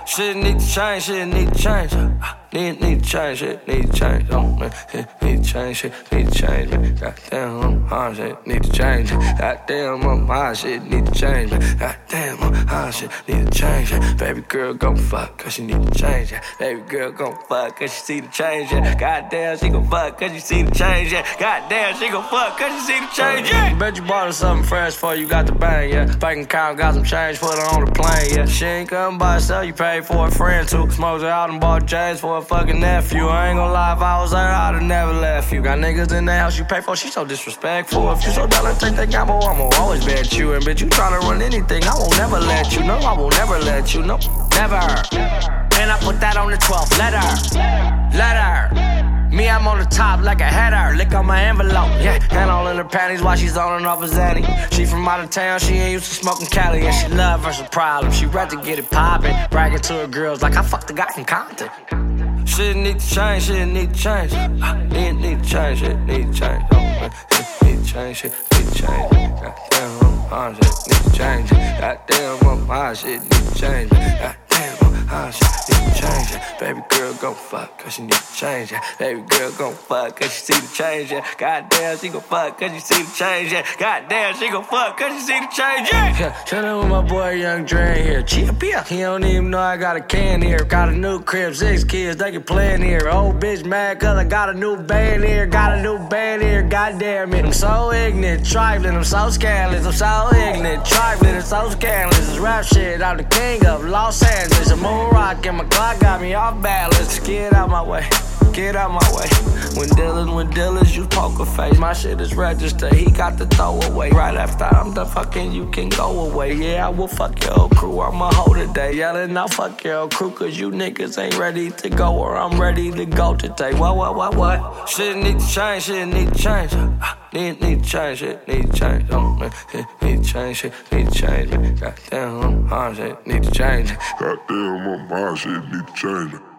Shit need to change, shit need to change. Need to change, shit need to change. Oh man, need to change, shit need to change, man. Goddamn, I'm hard, shit need to change. Goddamn, I'm hard, shit need to change, man. Goddamn, I'm hard, shit need to change. Baby girl gon' fuck, cause she need to change. Baby girl gon' fuck, cause she see the change. Goddamn, she gon' fuck, cause you see the change. Goddamn, she gon' fuck, cause you see the change. Bet you bought her something fresh for you got the bang, yeah. Bank account got some change, put her on the plane, yeah. She ain't come by herself, you paid for a friend too. Smoked her out and bought J's for a fucking nephew. I ain't gon' lie, if I was her, I'd have never left you. Got niggas in the house you pay for, she so disrespectful. If you so down to take that gamble, I'ma always bet you. And bitch, you tryna run anything, I won't never let you. No, I won't never let you, no, never. And I put that on the 12th letter. Me, I'm on the top like a header. Lick on my envelope, yeah. Hand all in her panties while she's on and off a Zanny. She from out of town, she ain't used to smoking Cali. And she love her some problem, she ready to get it poppin'. Bragging to her girls like I fucked the guy from Compton. Shit need to change, shit need to change. Need to change, shit need to change. Oh man, need to change, shit need to change. Goddamn, I'm hard, shit need to change. Goddamn, I'm hard, shit need to change. Goddamn, I'm hard, shit need to change. Baby girl gon' fuck, cause she need to change. Baby girl gon' fuck, cause she see the change. Goddamn, she gon' fuck, cause you see the change. Goddamn, she gon' fuck, cause you see the change. Chillin' with my boy Young Dre here. Chia, he don't even know I got a can here. Got a new crib, 6 kids, they can play in here. Old bitch mad cause I got a new band here. Goddamn it, I'm so ignorant, trifling, I'm so scandalous. I'm so ignorant, trifling, I'm so scandalous. This rap shit, I'm the king of Los Angeles. I'm moon rock and my clock got me off balance. Get out my way. Get out my way. When dealers use poker face, my shit is registered. He got the throw away. Right after I'm done fucking, you can go away. Yeah, I will fuck your old crew. I'm a hoe today. Yelling, I'll fuck your old crew, cause you niggas ain't ready to go, or I'm ready to go today. What? Shit need to change, shit need to change. Need to change, shit need to change. Oh man, need to change, shit need to change. Goddamn, I'm hard, shit need to change. Goddamn, I'm hard, shit need to change.